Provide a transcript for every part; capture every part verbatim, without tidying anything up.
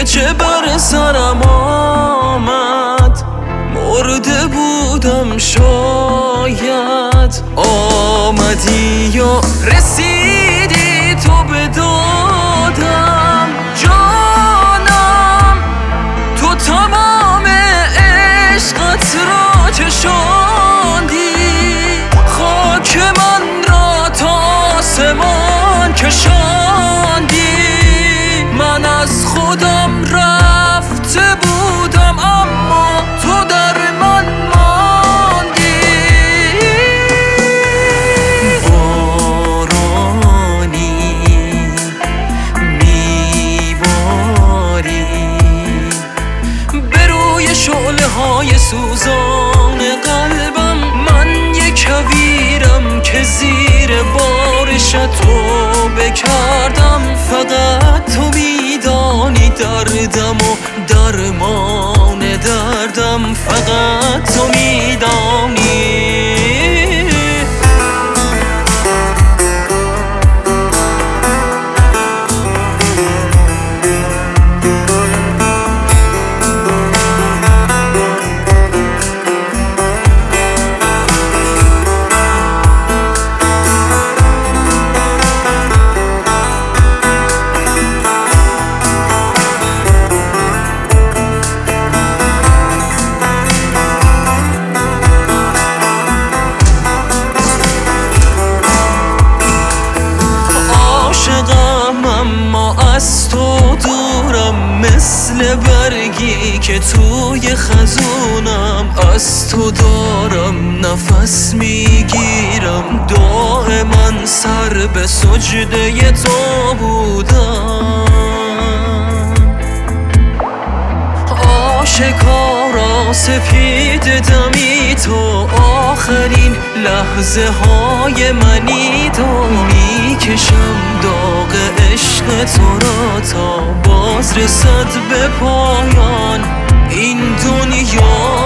چه بر سرم آمد، مرده بودم شاید. آمدی و رسیدی تو به دادم، جانم تو تمام عشقت را چشاندی، خاک من را تا آسمان کشاندی. من از خودم رفته بودم اما تو در من ماندی. بارانی میباری به روی شعله های سوزان قلبم، من یک کویرم که زیر بارش تو بکردم. فقط تو میدانی دردم و درمان دردم، فقط تو میدانی. از تو دورم مثل برگی که توی خزونم، از تو دارم نفس میگیرم. دائما سر به سجده تو بودم، آشکارا سپید دمی تو، آخرین لحظه های منی تو. میکشم داغ عشق تو را تا باز رسد به پایان این دنیا.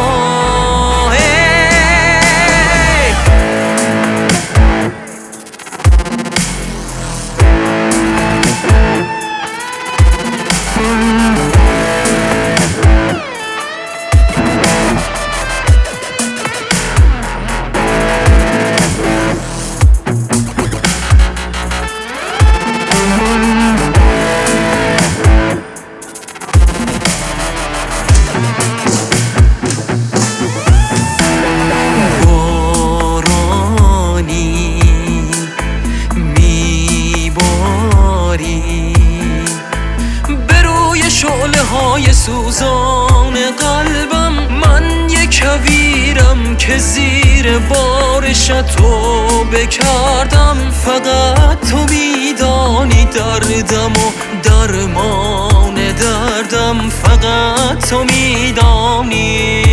شعله های سوزان قلبم، من یک کویرم که زیر بارش تو بکردم. فقط تو میدانی دردم و درمان دردم، فقط تو میدانی.